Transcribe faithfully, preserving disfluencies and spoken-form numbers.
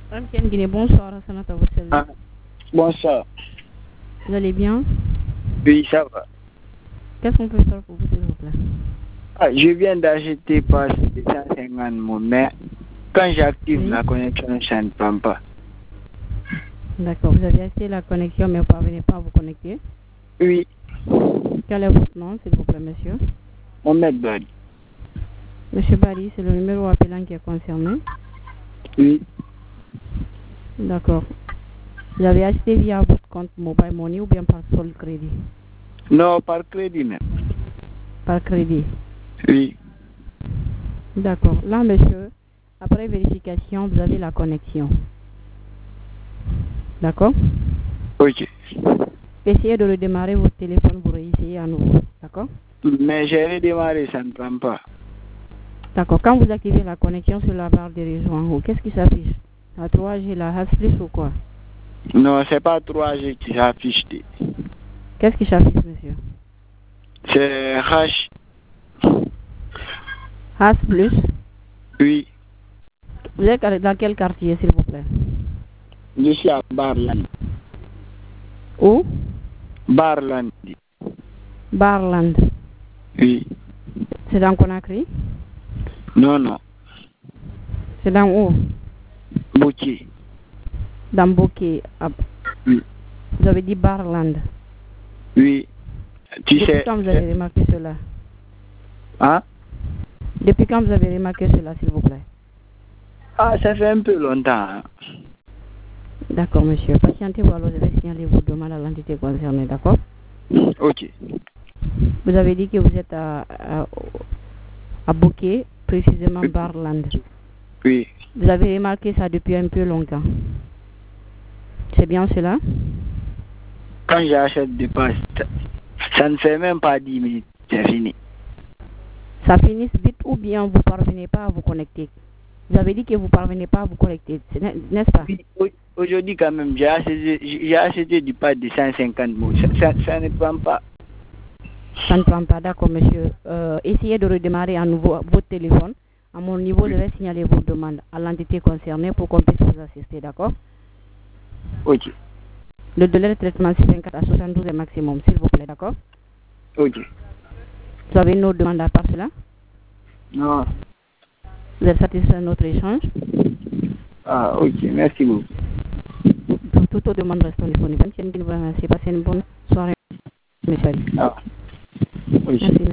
Ramken Guinée, bonsoir, Sanata Wassel. Ah, bonsoir. Vous allez bien? Oui, ça va. Qu'est-ce qu'on peut faire pour vous, s'il vous plaît? Ah, je viens d'acheter passe de cent cinquante mots, mais quand j'active Oui. la connexion, ça ne prend pas. D'accord, vous avez acheté la connexion, mais vous ne parvenez pas à vous connecter. Oui, Quel est votre nom, s'il vous plaît, monsieur? Mohamed Bari. Monsieur Bari, c'est le numéro appelant qui est concerné. Oui, D'accord. Vous avez acheté via votre compte Mobile Money ou bien par Sol Crédit? non, par crédit même. Par crédit. Oui, D'accord. Là, monsieur, après vérification, vous avez la connexion. D'accord? ok. Essayez de redémarrer votre téléphone pour réessayer à nouveau. D'accord? Mais j'ai redémarré, ça ne prend pas. D'accord. Quand vous activez la connexion sur la barre des réseaux en haut, qu'est-ce qui s'affiche? La trois G, la H plus ou quoi? Non, c'est pas trois G qui s'affiche. Qu'est-ce qui s'affiche, monsieur? C'est H. H plus. Oui, Vous êtes dans quel quartier, s'il vous plaît? je suis à Barland. Où? Barland. Barland. Oui. C'est dans Conakry? Non, non. C'est dans où? Bouti. Dans Bokeh. Ah, Oui. vous avez dit Barland. Oui. Tu Depuis sais. quand vous avez remarqué cela? Hein? Depuis quand vous avez remarqué cela, s'il vous plaît? Ah, ça fait un peu longtemps. Hein. D'accord, monsieur. Patientez-vous, alors je vais signaler vos demandes à l'entité concernée, d'accord? Ok. Vous avez dit que vous êtes à, à, à Bokeh, précisément Barland. Oui. Vous avez remarqué ça depuis un peu longtemps. C'est bien cela? Quand j'achète des passes, ça ne fait même pas dix minutes, c'est fini. Ça finit vite ou bien vous ne parvenez pas à vous connecter? Vous avez dit que vous ne parvenez pas à vous connecter, n'est-ce pas? Oui, aujourd'hui quand même, j'ai acheté, j'ai acheté du pass de cent cinquante mots. Ça, ça, ça ne prend pas. Ça ne prend pas, d'accord, monsieur. Euh, essayez de redémarrer à nouveau votre téléphone. À mon niveau, oui. Je vais signaler vos demandes à l'entité concernée pour qu'on puisse vous assister, d'accord? Ok. Le délai de traitement, c'est vingt-quatre à soixante-douze maximum, s'il vous plaît, d'accord? Ok. Vous avez une autre demande à part cela? Non. Vous êtes satisfait de notre échange? Ah, ok, merci beaucoup. Toutes autres demandes restent disponibles. Merci, passez une bonne soirée, monsieur. Ah, oui. Merci.